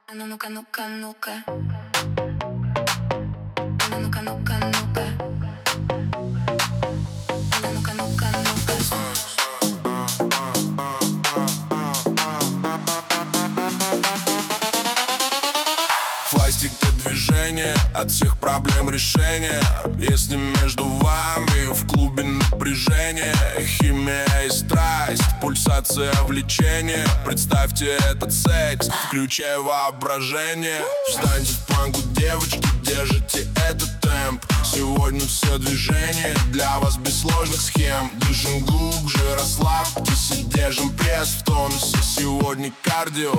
А ну-ка, ну-ка, ну-ка. А ну-ка, ну-ка, ну-ка. А ну-ка, ну-ка, ну-ка. Пластик — это движение, от всех проблем решение. Если между вами в клубе напряжение, химия и страсть, пульсация влечения. Представьте этот секс, включая воображение. Встаньте в планку, девочки, держите этот темп. Сегодня все движения для вас без сложных схем. Дышим глубже, расслабьтесь и держим пресс в тонусе. Сегодня кардио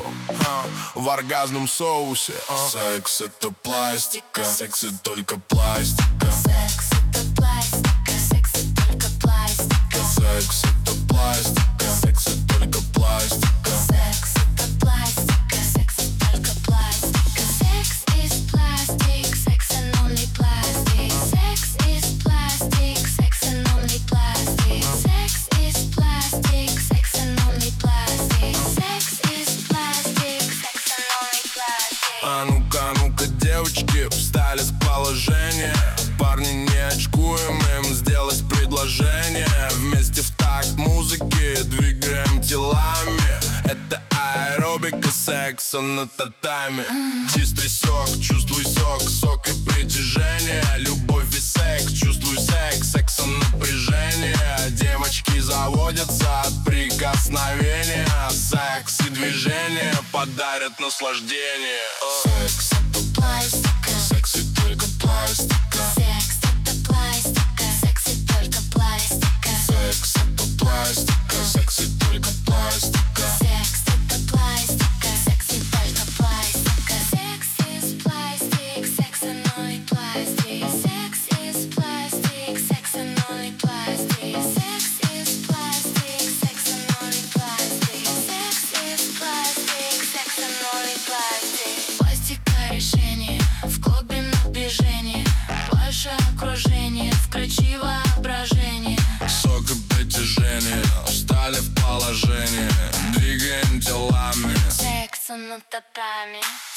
в оргазмном соусе. Секс — это пластика, секс — это только пластика. Секс — это пластика, секс — это только пластика. Секс — это пластика, секс — это только пластика. Секс — это пластика, секс — это только пластика. Sex is plastic, sex and only plastic. Sex is plastic, sex and only plastic. Sex is plastic, sex and only plastic. Sex is plastic, sex and only plastic. А ну-ка, ну-ка, девочки, встали с положения. Парни, не очкуем им сделать предложение. Вместе в такт музыки двигаем телами. Это аэробика секса на татами. Чистый сок, чувствуй сок, сок и притяжение. Любовь и секс, чувствуй секс, секса напряжение. Девочки заводятся от прикосновения. Секс и движение подарят наслаждение. Секс — это пластика, Секс и только пластика. секс — это пластика, секс и только пластика. Секс — это пластика, секс и только пластика. Секс — это пластика, секс и только пластика. Sex is plastic, sex and only plastic. Sex is plastic, sex and only plastic. Sex is plastic, sex and only plastic. Sex is plastic, sex and only plastic. Пластика решение, в клубе напряжение. Больше окружение, включи воображение. Сок и притяжение, встали в положение. Двигаем телами. Секс на татами.